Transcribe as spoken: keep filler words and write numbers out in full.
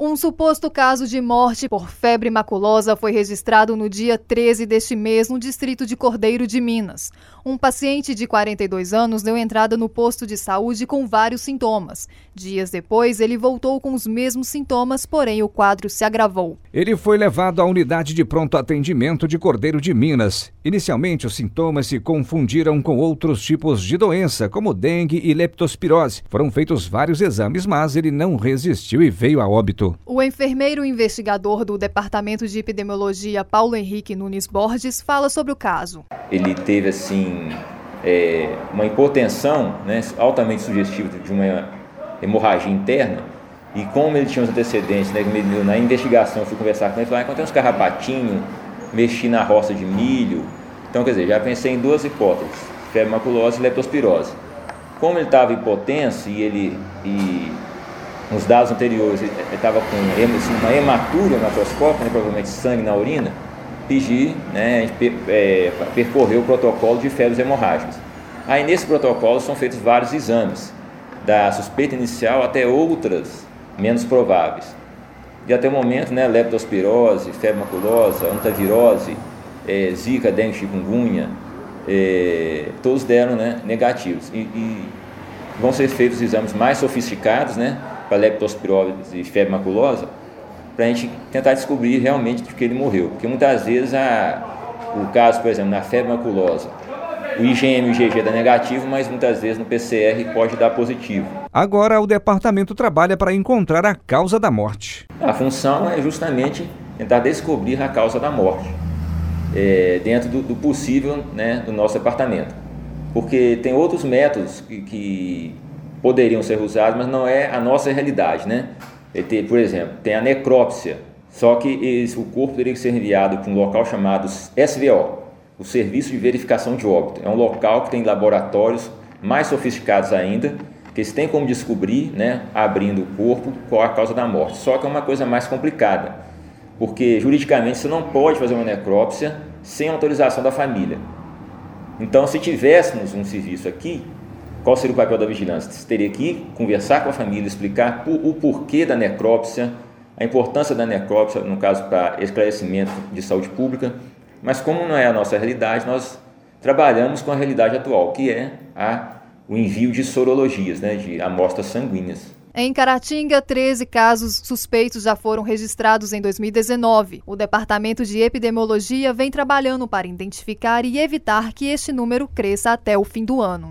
Um suposto caso de morte por febre maculosa foi registrado no dia treze deste mês no distrito de Cordeiro de Minas. Um paciente de quarenta e dois anos deu entrada no posto de saúde com vários sintomas. Dias depois, ele voltou com os mesmos sintomas, porém o quadro se agravou. Ele foi levado à unidade de pronto atendimento de Cordeiro de Minas. Inicialmente, os sintomas se confundiram com outros tipos de doença, como dengue e leptospirose. Foram feitos vários exames, mas ele não resistiu e veio a óbito. O enfermeiro investigador do Departamento de Epidemiologia, Paulo Henrique Nunes Borges, fala sobre o caso. Ele teve, assim, é, uma hipotensão, né, altamente sugestiva de uma hemorragia interna, e como ele tinha os antecedentes, né, na investigação eu fui conversar com ele, falei, ah, encontrei uns carrapatinhos, mexi na roça de milho. Então, quer dizer, já pensei em duas hipóteses, febre maculosa e leptospirose. Como ele estava hipotenso e ele... E, nos dados anteriores, ele estava com uma hematura macroscópica, né, provavelmente sangue na urina, pedi, né, a gente é, percorreu o protocolo de febres hemorrágicas. Aí nesse protocolo são feitos vários exames, da suspeita inicial até outras menos prováveis. E até o momento, né, leptospirose, febre maculosa, hantavirose, é, zika, dengue, chikungunya, é, todos deram, né, negativos. E, e vão ser feitos exames mais sofisticados, né, para leptospirose e febre maculosa, para a gente tentar descobrir realmente de que ele morreu. Porque muitas vezes a, o caso, por exemplo, na febre maculosa, o I G M e o I G G dá negativo, mas muitas vezes no P C R pode dar positivo. Agora o departamento trabalha para encontrar a causa da morte. A função é justamente tentar descobrir a causa da morte, é, dentro do, do possível, né, do nosso departamento. Porque tem outros métodos que... que poderiam ser usados, mas não é a nossa realidade, né? Por exemplo, tem a necrópsia, só que esse, o corpo teria que ser enviado para um local chamado S V O, o Serviço de Verificação de Óbito. É um local que tem laboratórios mais sofisticados ainda, que eles têm como descobrir, né, abrindo o corpo, qual a causa da morte. Só que é uma coisa mais complicada, porque juridicamente você não pode fazer uma necrópsia sem autorização da família. Então, se tivéssemos um serviço aqui, qual seria o papel da vigilância? Você teria que conversar com a família, explicar o porquê da necrópsia, a importância da necrópsia, no caso, para esclarecimento de saúde pública. Mas como não é a nossa realidade, nós trabalhamos com a realidade atual, que é a, o envio de sorologias, né, de amostras sanguíneas. Em Caratinga, treze casos suspeitos já foram registrados em dois mil e dezenove. O Departamento de Epidemiologia vem trabalhando para identificar e evitar que este número cresça até o fim do ano.